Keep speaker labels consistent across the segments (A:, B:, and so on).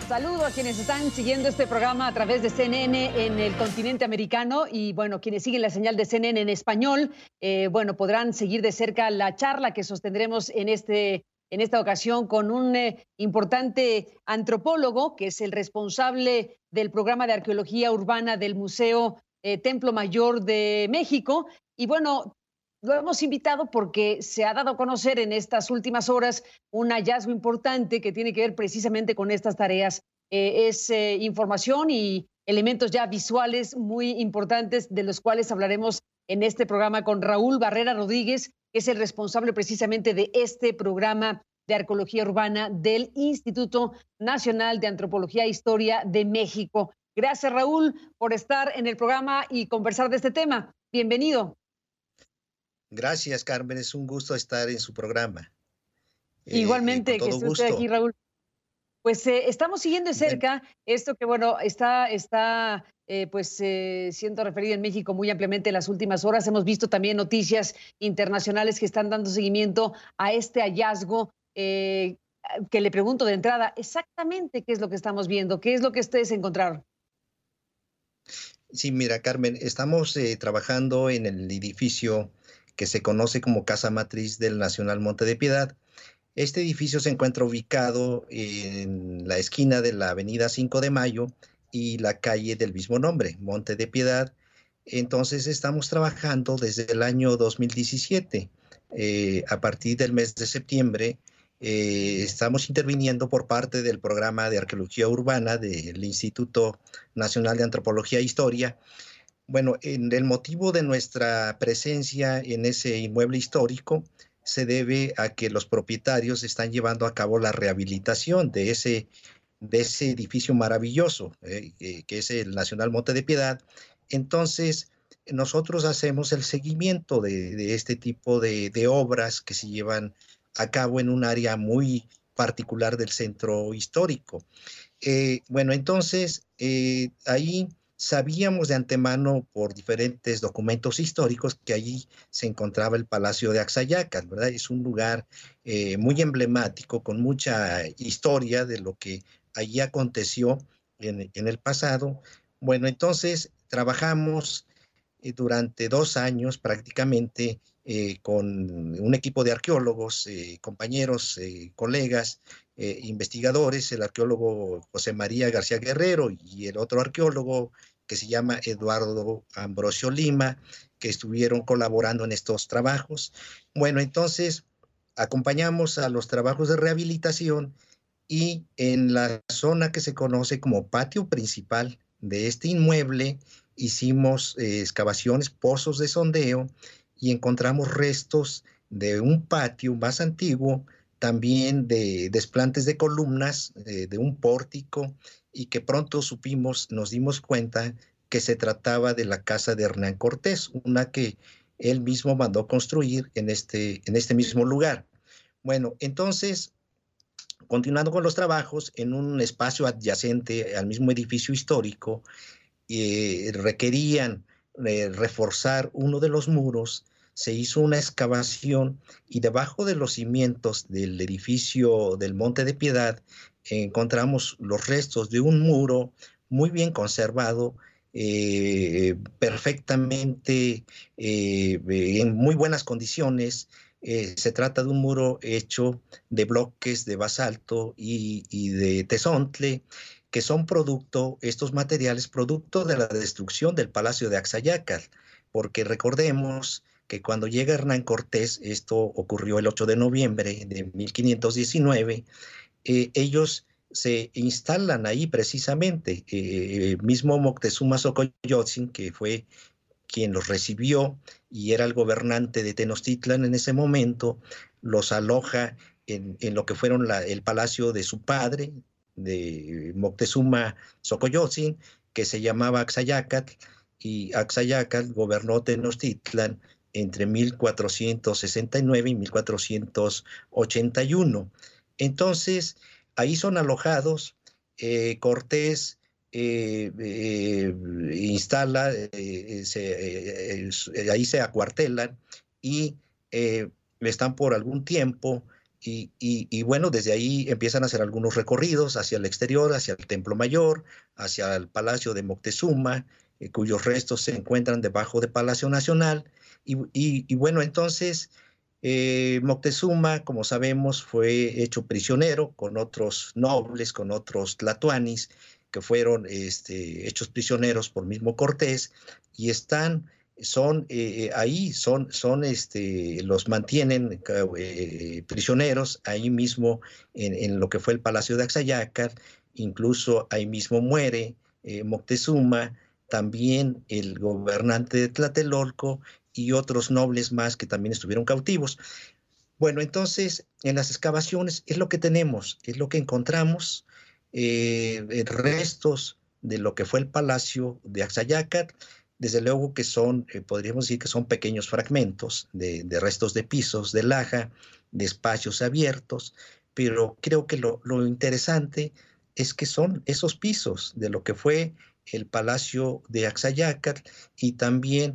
A: Saludo a quienes están siguiendo este programa a través de CNN en el continente americano y, bueno, quienes siguen la señal de CNN en español, bueno, podrán seguir de cerca la charla que sostendremos en esta ocasión con un importante antropólogo que es el responsable del programa de arqueología urbana del Museo Templo Mayor de México. Y, bueno, lo hemos invitado porque se ha dado a conocer en estas últimas horas un hallazgo importante que tiene que ver precisamente con estas tareas. Es información y elementos ya visuales muy importantes de los cuales hablaremos en este programa con Raúl Barrera Rodríguez, que es el responsable precisamente de este programa de arqueología urbana del Instituto Nacional de Antropología e Historia de México. Gracias, Raúl, por estar en el programa y conversar de este tema. Bienvenido.
B: Gracias, Carmen. Es un gusto estar en su programa.
A: Igualmente,
B: Con
A: que
B: todo
A: esté usted aquí,
B: gusto.
A: Raúl. Pues estamos siguiendo de
B: Bueno,
A: cerca esto que, bueno, está siendo referido en México muy ampliamente en las últimas horas. Hemos visto también noticias internacionales que están dando seguimiento a este hallazgo, que le pregunto de entrada, exactamente qué es lo que estamos viendo, qué es lo que ustedes encontraron.
B: sí, mira, Carmen, estamos trabajando en el edificio que se conoce como Casa Matriz del Nacional Monte de Piedad. Este edificio se encuentra ubicado en la esquina de la avenida 5 de Mayo y la calle del mismo nombre, Monte de Piedad. Entonces estamos trabajando desde el año 2017. A partir del mes de septiembre estamos interviniendo por parte del programa de arqueología urbana del Instituto Nacional de Antropología e Historia. Bueno, el motivo de nuestra presencia en ese inmueble histórico se debe a que los propietarios están llevando a cabo la rehabilitación de ese edificio maravilloso, que es el Nacional Monte de Piedad. Entonces, nosotros hacemos el seguimiento de este tipo de obras que se llevan a cabo en un área muy particular del centro histórico. Bueno, entonces, ahí sabíamos de antemano por diferentes documentos históricos que allí se encontraba el Palacio de Axayacatl, ¿verdad? Es un lugar muy emblemático, con mucha historia de lo que allí aconteció en el pasado. Bueno, entonces trabajamos durante 2 años prácticamente con un equipo de arqueólogos, compañeros, colegas, investigadores, el arqueólogo José María García Guerrero y el otro arqueólogo que se llama Eduardo Ambrosio Lima, que estuvieron colaborando en estos trabajos. Bueno, entonces acompañamos a los trabajos de rehabilitación y en la zona que se conoce como patio principal de este inmueble hicimos excavaciones, pozos de sondeo y encontramos restos de un patio más antiguo, también de desplantes de columnas, de un pórtico, y que pronto nos dimos cuenta que se trataba de la casa de Hernán Cortés, una que él mismo mandó construir en este mismo lugar. Bueno, entonces, continuando con los trabajos, en un espacio adyacente al mismo edificio histórico, requerían reforzar uno de los muros. Se hizo una excavación y debajo de los cimientos del edificio del Monte de Piedad encontramos los restos de un muro muy bien conservado, perfectamente, en muy buenas condiciones. Se trata de un muro hecho de bloques de basalto y de tezontle, que son estos materiales, producto de la destrucción del Palacio de Axayacatl, porque recordemos que cuando llega Hernán Cortés, esto ocurrió el 8 de noviembre de 1519, ellos se instalan ahí precisamente. Mismo Moctezuma Xocoyotzin, que fue quien los recibió y era el gobernante de Tenochtitlan en ese momento, los aloja en lo que fueron el palacio de su padre, de Moctezuma Xocoyotzin, que se llamaba Axayacatl, y Axayacatl gobernó Tenochtitlan entre 1469 y 1481. Entonces, ahí son alojados. Cortés instala, ahí se acuartelan y están por algún tiempo. Y bueno, desde ahí empiezan a hacer algunos recorridos hacia el exterior, hacia el Templo Mayor, hacia el Palacio de Moctezuma, cuyos restos se encuentran debajo del Palacio Nacional. Y bueno, entonces Moctezuma, como sabemos, fue hecho prisionero con otros nobles, con otros tlatoanis, que fueron hechos prisioneros por mismo Cortés, y los mantienen prisioneros ahí mismo en lo que fue el Palacio de Axayácar. Incluso ahí mismo muere Moctezuma, también el gobernante de Tlatelolco y otros nobles más que también estuvieron cautivos. Bueno, entonces en las excavaciones es lo que tenemos, es lo que encontramos, restos de lo que fue el Palacio de Axayácar. Desde luego que podríamos decir que son pequeños fragmentos de restos de pisos, de laja, de espacios abiertos, pero creo que lo interesante es que son esos pisos de lo que fue el Palacio de Axayácar, y también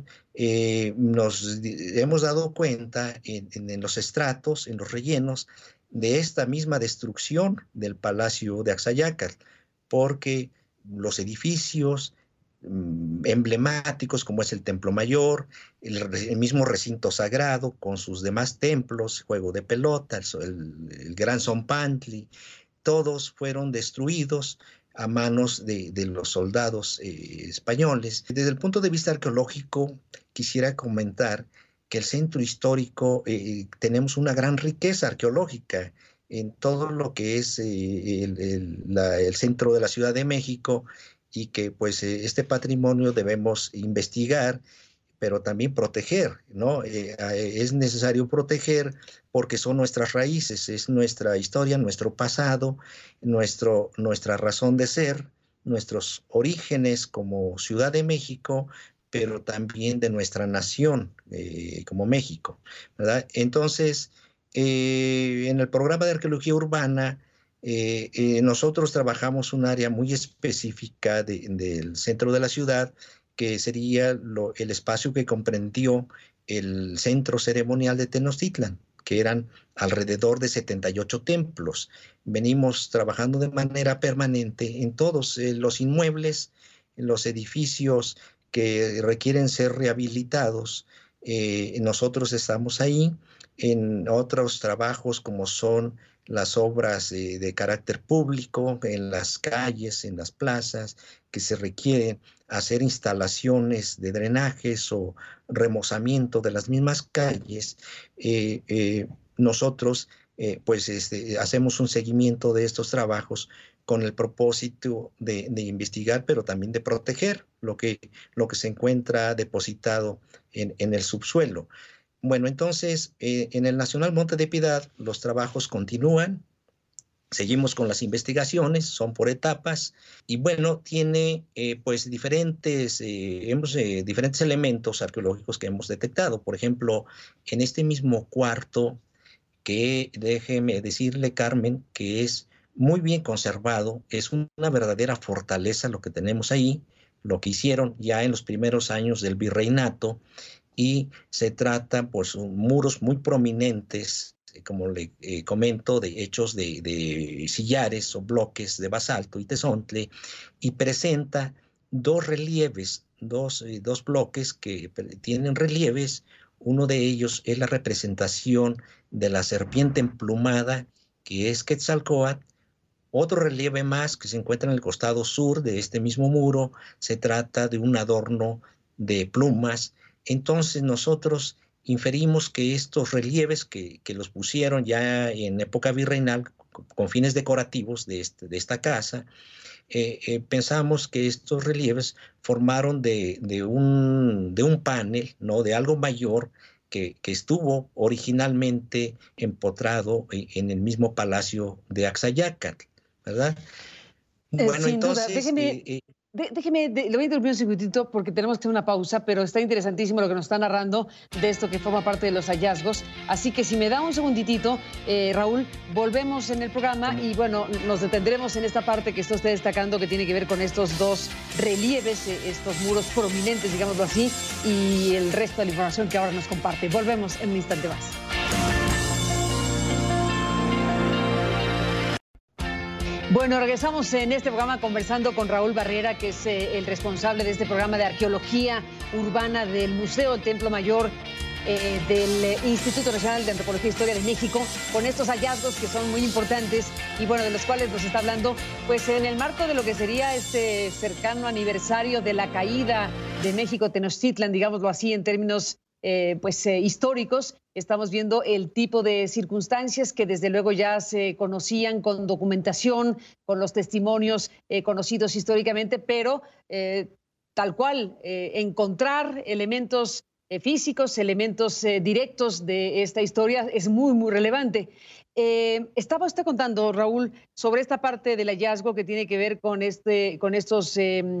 B: nos hemos dado cuenta en los estratos, en los rellenos, de esta misma destrucción del Palacio de Axayácar, porque los edificios emblemáticos como es el Templo Mayor, el mismo recinto sagrado con sus demás templos, juego de pelota, el Gran Zompantli, todos fueron destruidos a manos de los soldados españoles. Desde el punto de vista arqueológico, quisiera comentar que el centro histórico tenemos una gran riqueza arqueológica en todo lo que es el centro de la Ciudad de México, y que pues este patrimonio debemos investigar, pero también proteger, ¿no? Es necesario proteger porque son nuestras raíces, es nuestra historia, nuestro pasado, nuestra razón de ser, nuestros orígenes como Ciudad de México, pero también de nuestra nación como México, ¿verdad? Entonces, en el programa de arqueología urbana, nosotros trabajamos un área muy específica del centro de la ciudad, que sería el espacio que comprendió el centro ceremonial de Tenochtitlan, que eran alrededor de 78 templos. Venimos trabajando de manera permanente en todos los inmuebles, en los edificios que requieren ser rehabilitados. Nosotros estamos ahí. En otros trabajos como son las obras de carácter público, en las calles, en las plazas, que se requieren hacer instalaciones de drenajes o remozamiento de las mismas calles. Nosotros hacemos un seguimiento de estos trabajos con el propósito de investigar, pero también de proteger lo que se encuentra depositado en el subsuelo. Bueno, entonces, en el Nacional Monte de Piedad los trabajos continúan, seguimos con las investigaciones, son por etapas, y bueno, tiene pues diferentes elementos arqueológicos que hemos detectado. Por ejemplo, en este mismo cuarto, que déjeme decirle, Carmen, que es muy bien conservado, es una verdadera fortaleza lo que tenemos ahí, lo que hicieron ya en los primeros años del virreinato, y se trata pues muros muy prominentes, como le comento, hechos de sillares o bloques de basalto y tezontle, y presenta dos relieves, dos bloques que tienen relieves. Uno de ellos es la representación de la serpiente emplumada, que es Quetzalcóatl. Otro relieve más que se encuentra en el costado sur de este mismo muro, se trata de un adorno de plumas. Entonces nosotros inferimos que estos relieves que los pusieron ya en época virreinal con fines decorativos de esta casa, pensamos que estos relieves formaron de un panel, ¿no?, de algo mayor que estuvo originalmente empotrado en el mismo palacio de Axayácar, ¿verdad? Bueno,
A: sin duda,
B: entonces...
A: déjeme, le voy a interrumpir un segundito porque tenemos que hacer una pausa, pero está interesantísimo lo que nos está narrando de esto que forma parte de los hallazgos. Así que si me da un segunditito, Raúl, volvemos en el programa y bueno, nos detendremos en esta parte que está usted destacando, que tiene que ver con estos dos relieves, estos muros prominentes, digámoslo así, y el resto de la información que ahora nos comparte. Volvemos en un instante más. Bueno, regresamos en este programa conversando con Raúl Barrera, que es el responsable de este programa de arqueología urbana del Museo del Templo Mayor del Instituto Nacional de Antropología e Historia de México, con estos hallazgos que son muy importantes y bueno, de los cuales nos está hablando, pues en el marco de lo que sería este cercano aniversario de la caída de México Tenochtitlan, digámoslo así, en términos históricos. Estamos viendo el tipo de circunstancias que desde luego ya se conocían con documentación, con los testimonios conocidos históricamente, pero tal cual, encontrar elementos físicos, elementos directos de esta historia es muy, muy relevante. Estaba usted contando, Raúl, sobre esta parte del hallazgo que tiene que ver con estos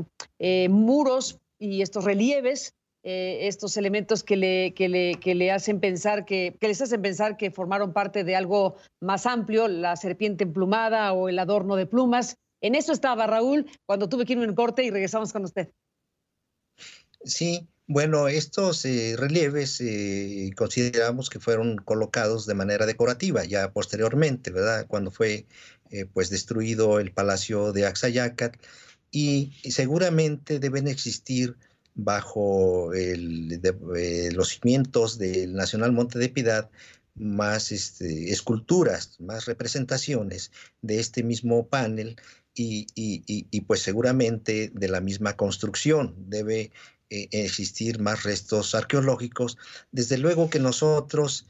A: muros y estos relieves, estos elementos que le hacen pensar que les hacen pensar que formaron parte de algo más amplio, la serpiente emplumada o el adorno de plumas. En eso estaba Raúl cuando tuve que irme en corte y regresamos con usted.
B: Sí, bueno, estos relieves consideramos que fueron colocados de manera decorativa ya posteriormente, ¿verdad? Cuando fue pues destruido el Palacio de Axayácatl, y seguramente deben existir bajo los cimientos del Nacional Monte de Piedad más esculturas, más representaciones de este mismo panel y pues seguramente de la misma construcción debe existir más restos arqueológicos. Desde luego que nosotros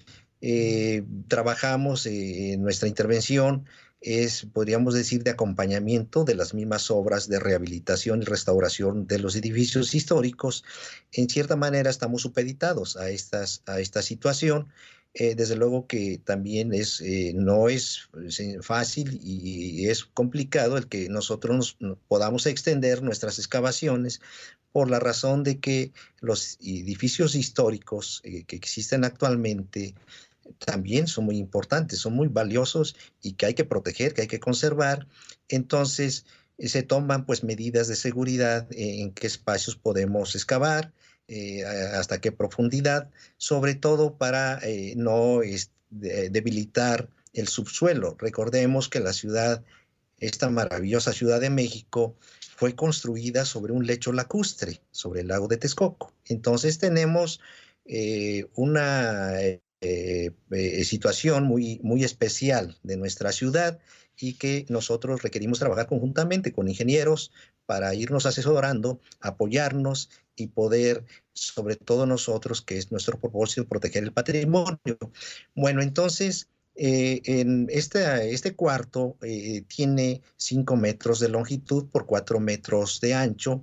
B: trabajamos en nuestra intervención podríamos decir, de acompañamiento de las mismas obras de rehabilitación y restauración de los edificios históricos. En cierta manera estamos supeditados a esta situación. Desde luego que también no es fácil y es complicado el que nosotros podamos extender nuestras excavaciones por la razón de que los edificios históricos que existen actualmente también son muy importantes, son muy valiosos y que hay que proteger, que hay que conservar. Entonces se toman pues medidas de seguridad en qué espacios podemos excavar, hasta qué profundidad, sobre todo para no debilitar el subsuelo. Recordemos que la ciudad, esta maravillosa Ciudad de México, fue construida sobre un lecho lacustre, sobre el lago de Texcoco. Entonces tenemos una situación muy, muy especial de nuestra ciudad y que nosotros requerimos trabajar conjuntamente con ingenieros para irnos asesorando, apoyarnos y poder, sobre todo nosotros, que es nuestro propósito, proteger el patrimonio. Bueno, entonces, este cuarto tiene 5 metros de longitud por 4 metros de ancho.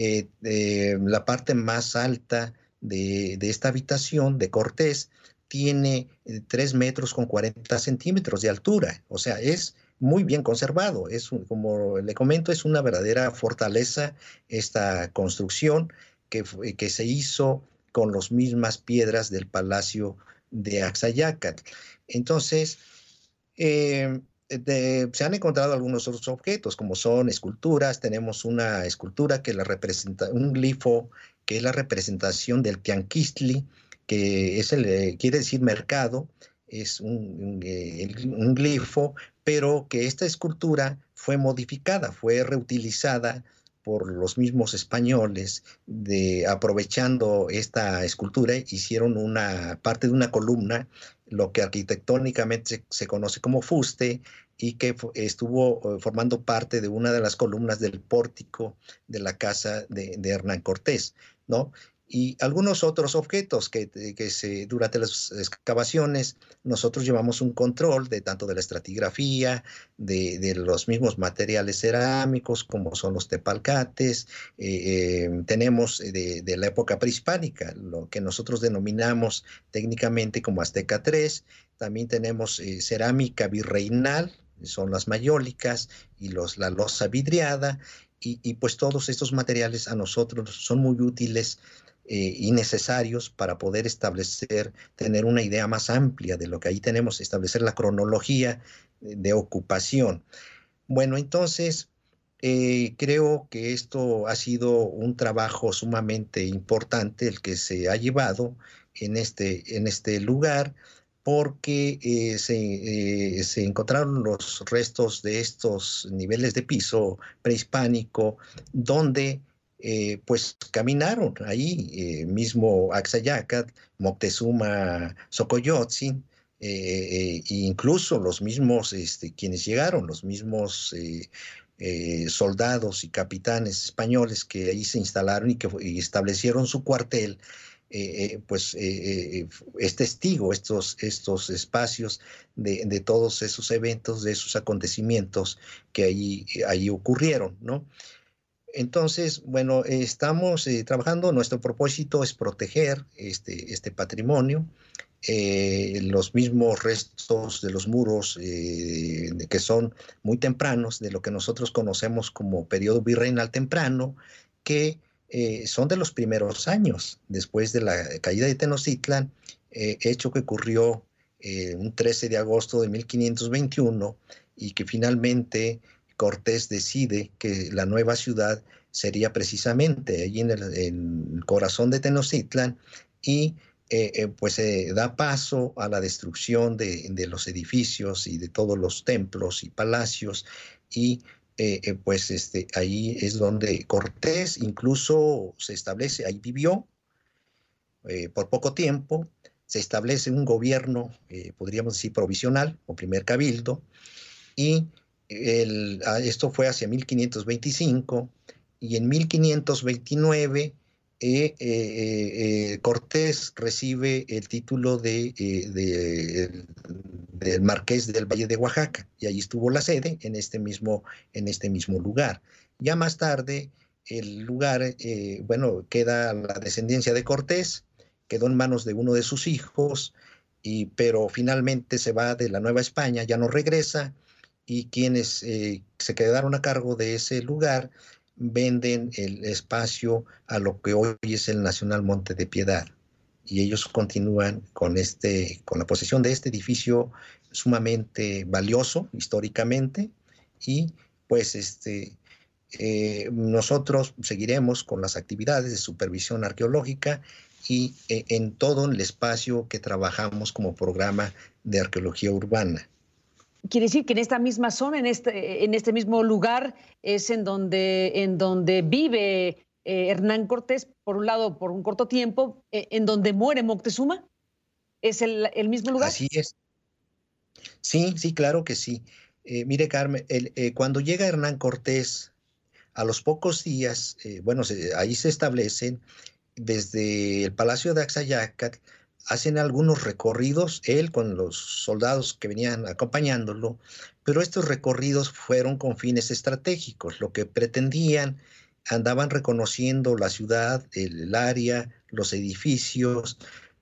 B: La parte más alta de esta habitación de Cortés tiene 3 metros con 40 centímetros de altura, o sea, es muy bien conservado. Como le comento, es una verdadera fortaleza esta construcción que se hizo con las mismas piedras del Palacio de Axayácatl. Entonces, se han encontrado algunos otros objetos, como son esculturas. Tenemos una escultura que la representa, un glifo, que es la representación del Tianquistli, que quiere decir mercado, es un glifo, pero que esta escultura fue modificada, fue reutilizada por los mismos españoles, aprovechando esta escultura, hicieron una parte de una columna, lo que arquitectónicamente se conoce como fuste, y que estuvo formando parte de una de las columnas del pórtico de la casa de Hernán Cortés, ¿no? Y algunos otros objetos que durante las excavaciones nosotros llevamos un control tanto de la estratigrafía, de los mismos materiales cerámicos, como son los tepalcates. Tenemos de la época prehispánica, lo que nosotros denominamos técnicamente como Azteca 3. También tenemos cerámica virreinal, son las mayólicas, y la loza vidriada, y pues todos estos materiales a nosotros son muy útiles y necesarios para poder tener una idea más amplia de lo que ahí tenemos, establecer la cronología de ocupación. Bueno, entonces creo que esto ha sido un trabajo sumamente importante el que se ha llevado en este lugar, porque se encontraron los restos de estos niveles de piso prehispánico donde pues caminaron ahí mismo Axayácatl, Moctezuma Xocoyotzin, incluso los mismos quienes llegaron, los mismos soldados y capitanes españoles que ahí se instalaron y establecieron su cuartel. Pues es testigo estos espacios de todos esos eventos, de esos acontecimientos que ahí ocurrieron, ¿no? Entonces, bueno, estamos trabajando, nuestro propósito es proteger este patrimonio, los mismos restos de los muros que son muy tempranos, de lo que nosotros conocemos como periodo virreinal temprano, que son de los primeros años después de la caída de Tenochtitlan, hecho que ocurrió un 13 de agosto de 1521 y que finalmente Cortés decide que la nueva ciudad sería precisamente allí en el corazón de Tenochtitlan y pues da paso a la destrucción de los edificios y de todos los templos y palacios y pues ahí es donde Cortés incluso se establece, ahí vivió por poco tiempo, se establece un gobierno, podríamos decir provisional, o primer cabildo, y esto fue hacia 1525, y en 1529 Cortés recibe el título del Marqués del Valle de Oaxaca, y allí estuvo la sede en este mismo lugar. Ya más tarde, el lugar, bueno, queda la descendencia de Cortés, quedó en manos de uno de sus hijos, pero finalmente se va de la Nueva España, ya no regresa, y quienes se quedaron a cargo de ese lugar venden el espacio a lo que hoy es el Nacional Monte de Piedad. Y ellos continúan con la posesión de este edificio sumamente valioso históricamente. Y pues nosotros seguiremos con las actividades de supervisión arqueológica y en todo el espacio que trabajamos como programa de arqueología urbana.
A: Quiere decir que en esta misma zona, en este mismo lugar, es en donde vive Hernán Cortés, por un lado, por un corto tiempo, en donde muere Moctezuma. ¿Es el mismo lugar?
B: Así es. Sí, claro que sí. Mire, Carmen, cuando llega Hernán Cortés, a los pocos días, bueno, ahí se establecen desde el Palacio de Axayácatl, hacen algunos recorridos, él con los soldados que venían acompañándolo, pero estos recorridos fueron con fines estratégicos. Lo que pretendían, andaban reconociendo la ciudad, el área, los edificios,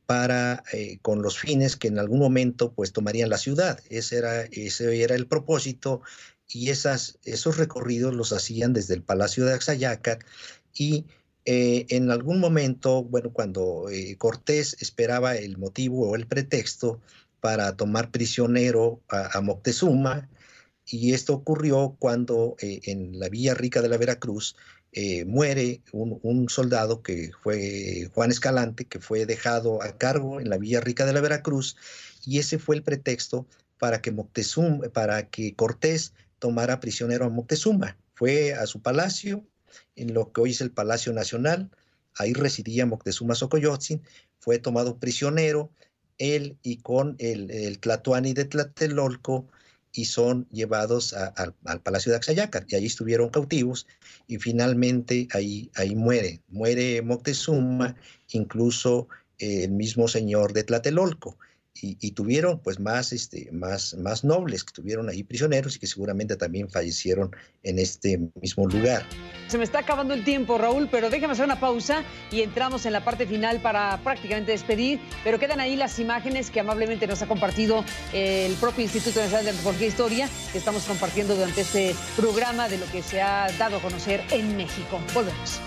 B: con los fines que en algún momento pues tomarían la ciudad. Ese era el propósito, y esos recorridos los hacían desde el Palacio de Axayácatl y en algún momento, bueno, cuando Cortés esperaba el motivo o el pretexto para tomar prisionero a Moctezuma, y esto ocurrió cuando en la Villa Rica de la Veracruz muere un soldado que fue Juan Escalante, que fue dejado a cargo en la Villa Rica de la Veracruz, y ese fue el pretexto para que Cortés tomara prisionero a Moctezuma. Fue a su palacio, en lo que hoy es el Palacio Nacional, ahí residía Moctezuma Xocoyotzin, fue tomado prisionero, él y con el Tlatoani de Tlatelolco, y son llevados al Palacio de Axayácatl, y allí estuvieron cautivos, y finalmente ahí muere Moctezuma, incluso el mismo señor de Tlatelolco, y tuvieron pues más nobles que estuvieron ahí prisioneros y que seguramente también fallecieron en este mismo lugar.
A: Se me está acabando el tiempo, Raúl, pero déjame hacer una pausa y entramos en la parte final para prácticamente despedir, pero quedan ahí las imágenes que amablemente nos ha compartido el propio Instituto Nacional de Antropología e Historia, que estamos compartiendo durante este programa de lo que se ha dado a conocer en México. Volvemos.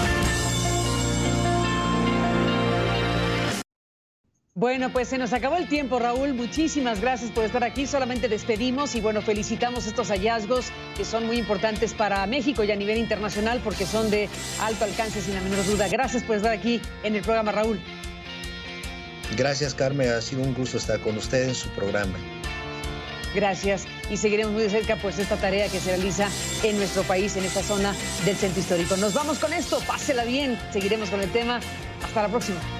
A: Bueno, pues se nos acabó el tiempo, Raúl. Muchísimas gracias por estar aquí. Solamente despedimos y bueno, felicitamos estos hallazgos que son muy importantes para México y a nivel internacional porque son de alto alcance sin la menor duda. Gracias por estar aquí en el programa, Raúl.
B: Gracias, Carmen. Ha sido un gusto estar con usted en su programa.
A: Gracias. Y seguiremos muy de cerca pues esta tarea que se realiza en nuestro país, en esta zona del centro histórico. Nos vamos con esto. Pásela bien. Seguiremos con el tema. Hasta la próxima.